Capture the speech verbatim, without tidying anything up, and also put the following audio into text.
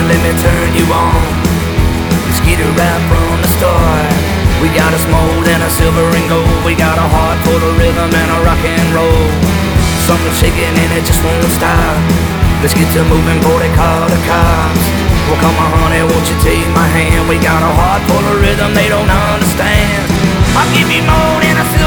let me turn you on. Let's get it right from the start. We got us more than a silver and gold. We got a heart full of rhythm and a rock and roll. Something shaking and it just won't stop. Let's get to moving before they call the cops. Well, come on, honey, won't you take my hand? We got a heart full of rhythm they don't understand. I'll give you more than a silver